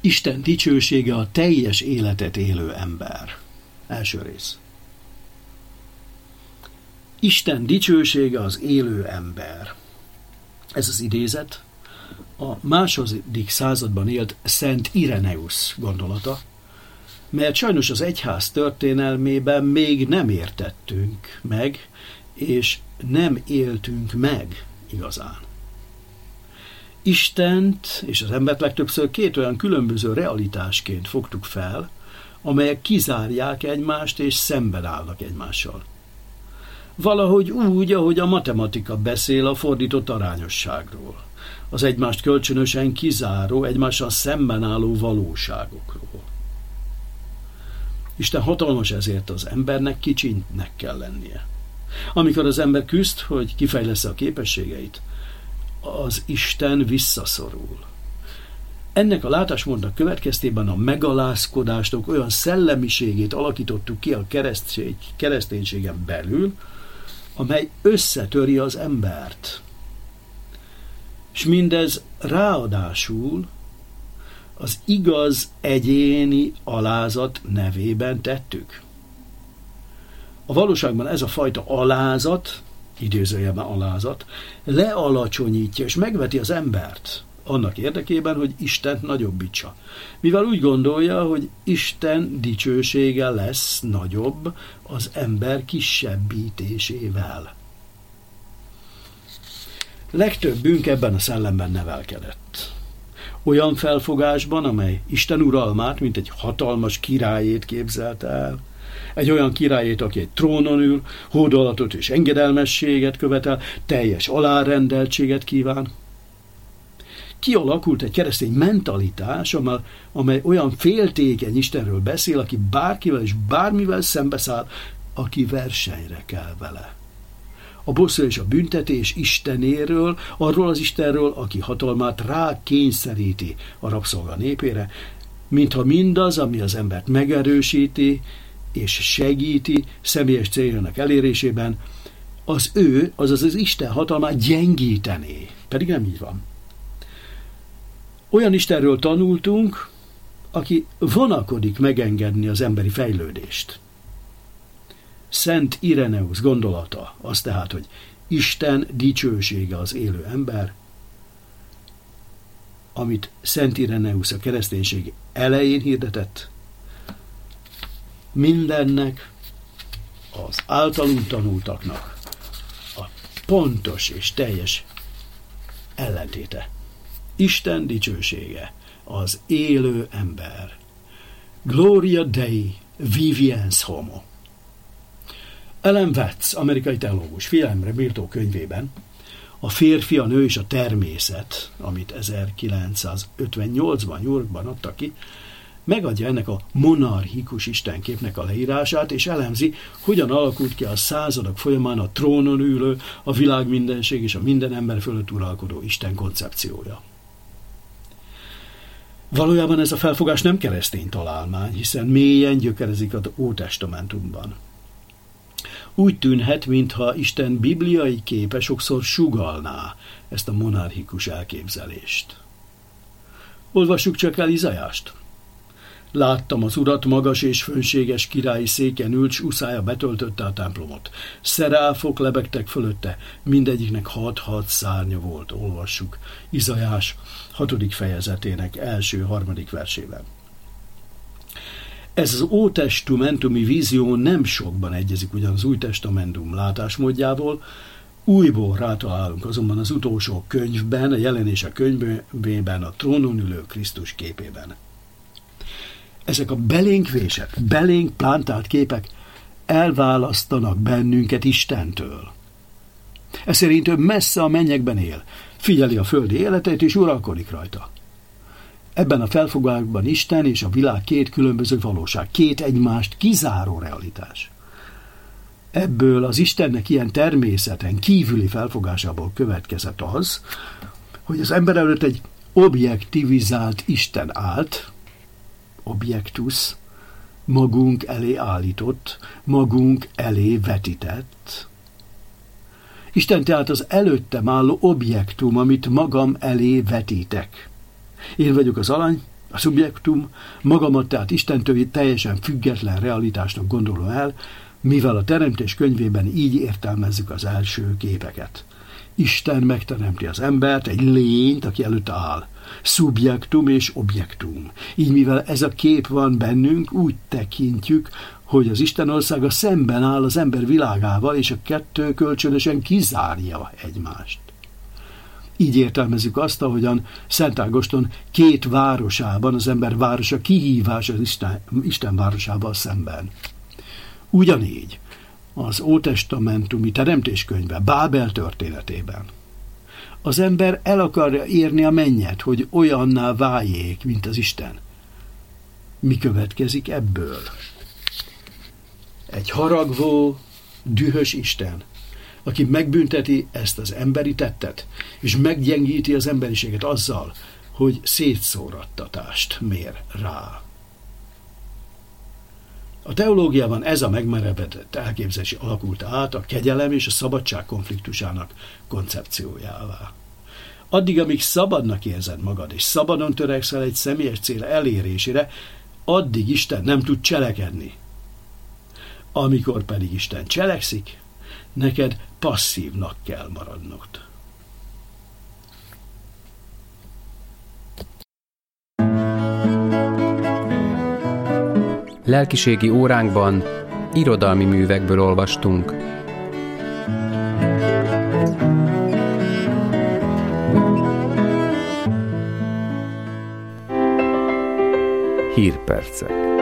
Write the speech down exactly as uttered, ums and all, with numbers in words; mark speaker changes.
Speaker 1: Isten dicsősége a teljes életet élő ember. Első rész. Isten dicsősége az élő ember. Ez az idézet a második században élt Szent Ireneusz gondolata, mert sajnos az egyház történelmében még nem értettünk meg, és nem éltünk meg igazán. Istent és az embert legtöbbször két olyan különböző realitásként fogtuk fel, amelyek kizárják egymást és szemben állnak egymással. Valahogy úgy, ahogy a matematika beszél a fordított arányosságról, az egymást kölcsönösen kizáró, egymással szemben álló valóságokról. Isten hatalmas, ezért az embernek kicsinek kell lennie. Amikor az ember küzd, hogy kifejlessze a képességeit, az Isten visszaszorul. Ennek a látásmódnak következtében a megalázkodástok olyan szellemiségét alakítottuk ki a keresztség, kereszténységen belül, amely összetöri az embert. És mindez ráadásul az igaz egyéni alázat nevében tettük. A valóságban ez a fajta alázat, idézőjelben alázat, lealacsonyítja és megveti az embert annak érdekében, hogy Istent nagyobbítsa. Mivel úgy gondolja, hogy Isten dicsősége lesz nagyobb az ember kisebbítésével. Legtöbbünk ebben a szellemben nevelkedett. Olyan felfogásban, amely Isten uralmát, mint egy hatalmas királyét képzelte el, egy olyan királyét, aki egy trónon ül, hódolatot és engedelmességet követel, teljes alárendeltséget kíván. Kialakult egy keresztény mentalitás, amely, amely olyan féltékeny Istenről beszél, aki bárkivel és bármivel szembeszáll, aki versenyre kell vele. A bosszú és a büntetés Istenéről, arról az Istenről, aki hatalmát rá kényszeríti a rabszolga népére, mintha mindaz, ami az embert megerősíti és segíti személyes céljának elérésében, az ő, azaz az Isten hatalmát gyengítené. Pedig nem így van. Olyan Istenről tanultunk, aki vonakodik megengedni az emberi fejlődést. Szent Ireneusz gondolata az tehát, hogy Isten dicsősége az élő ember, amit Szent Ireneusz a kereszténység elején hirdetett, mindennek, az általunk tanultaknak a pontos és teljes ellentéte. Isten dicsősége az élő ember. Gloria Dei viviens homo. Ellen Watts, amerikai teológus, figyelemre méltó könyvében A férfi, a nő és a természet, amit ezerkilencszázötvennyolcban New Yorkban adtak ki, megadja ennek a monarchikus istenképnek a leírását, és elemzi, hogyan alakult ki a századok folyamán a trónon ülő, a világ mindenség és a minden ember fölött uralkodó Isten koncepciója. Valójában ez a felfogás nem keresztény találmány, hiszen mélyen gyökerezik az Ótestamentumban. Úgy tűnhet, mintha Isten bibliai képe sokszor sugallná ezt a monarchikus elképzelést. Olvassuk csak el Izajást. Láttam az urat, magas és fönséges királyi széken ült, s uszája betöltötte a templomot. Szeráfok lebegtek fölötte, mindegyiknek hat-hat szárnya volt. Olvassuk Izajás hatodik fejezetének első-harmadik versében. Ez az ótestamentumi vízió nem sokban egyezik ugyan az új testamentum látásmódjával, újból rátalálunk azonban az utolsó könyvben, a Jelenések könyvében, a trónon ülő Krisztus képében. Ezek a belénk vésett, belénk plántált képek elválasztanak bennünket Istentől. Ez szerint ő messze a mennyekben él, figyeli a földi életet és uralkodik rajta. Ebben a felfogásban Isten és a világ két különböző valóság, két egymást kizáró realitás. Ebből az Istennek ilyen természeten kívüli felfogásából következett az, hogy az ember előtt egy objektivizált Isten állt, objektus, magunk elé állított, magunk elé vetített. Isten tehát az előttem álló objektum, amit magam elé vetítek. Én vagyok az alany, A szubjektum magamat tehát Istentől teljesen független realitásnak gondolom el, mivel a teremtés könyvében így értelmezzük az első képeket. Isten megteremti az embert, egy lényt, aki előtt áll. Szubjektum és objektum. Így mivel ez a kép van bennünk, úgy tekintjük, hogy az Isten országa szemben áll az ember világával, és a kettő kölcsönösen kizárja egymást. Így értelmezzük azt, ahogyan Szent Ágoston két városában az ember városa kihívás az Isten, Isten városával szemben. Ugyanígy az ótestamentumi teremtéskönyve Bábel történetében az ember el akarja érni a mennyet, hogy olyanná váljék, mint az Isten. Mi következik ebből? Egy haragvó, dühös Isten, aki megbünteti ezt az emberi tettet, és meggyengíti az emberiséget azzal, hogy szétszórattatást mér rá. A teológiában ez a megmerevedett elképzelés alakult át a kegyelem és a szabadság konfliktusának koncepciójává. Addig, amíg szabadnak érzed magad, és szabadon törekszel egy személyes cél elérésére, addig Isten nem tud cselekedni. Amikor pedig Isten cselekszik, neked passzívnak kell maradnod.
Speaker 2: Lelkiségi óránkban irodalmi művekből olvastunk.
Speaker 3: Hírpercek.